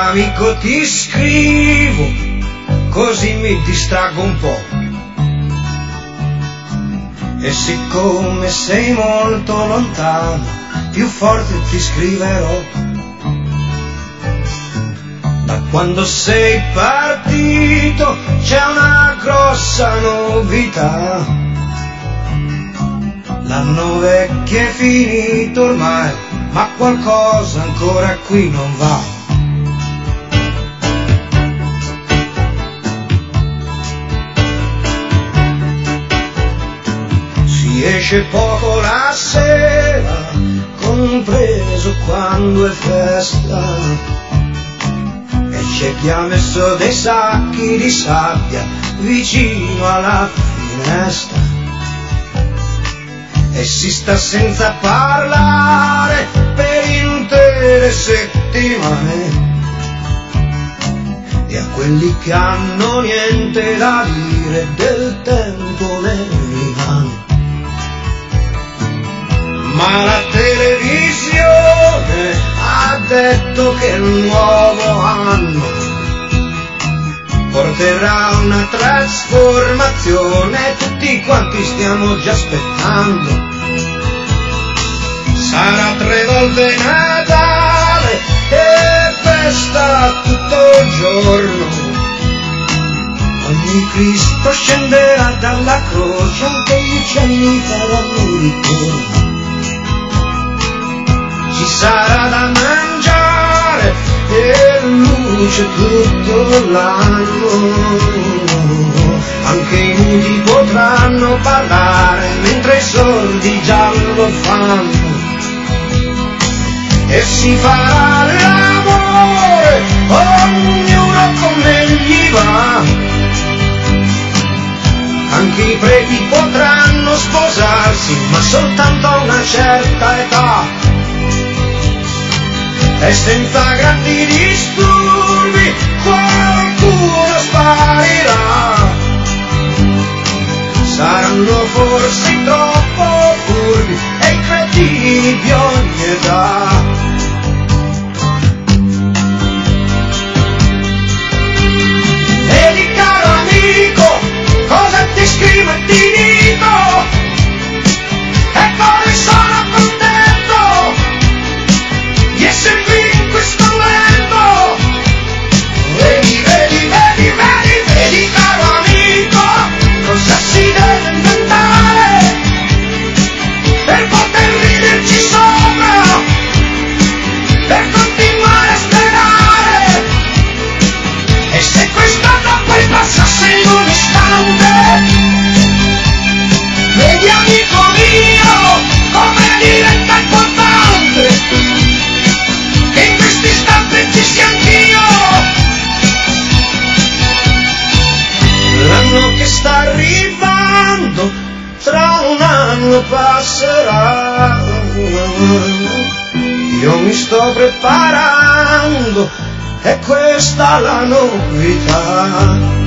amico ti scrivo, così mi distraggo un po'. E siccome sei molto lontano, più forte ti scriverò. Da quando sei partito c'è una grossa novità. L'anno vecchio è finito ormai, ma qualcosa ancora qui non va. Si esce poco la sera, compreso quando è festa, e c'è chi ha messo dei sacchi di sabbia vicino alla finestra. E si sta senza parlare per intere settimane. E a quelli che hanno niente da dire del tempo ne rimane. Ma la televisione ha detto che il nuovo anno porterà una trasformazione, tutti quanti stiamo già aspettando. Sarà 3 volte Natale e festa tutto il giorno. Ogni Cristo scenderà dalla croce, anche gli uccelli faranno ritorno. Ci sarà da mangiare e luce tutto l'anno. Anche i nudi potranno parlare mentre i sordi già lo fanno. E si farà l'amore, ognuno come gli va. Anche i preti potranno sposarsi, ma soltanto a una certa età. E senza grandi disturbi qualcuno sparirà. Saranno forse troppo furbi e i cretini di ogni età. Vedi caro amico, cosa ti scrivo e ti dico, e come sono contento di essere qui in questo momento. Vedi, vedi, vedi, vedi, vedi caro amico, cosa si deve inventare per poter riderci sopra, per continuare a sperare. E se quest'anno poi passasse in un istante, vedi amico mio come diventa importante che in questo istante ci sia anch'io. L'anno che sta arrivando tra un anno passerà. Io mi sto preparando, è questa la novità.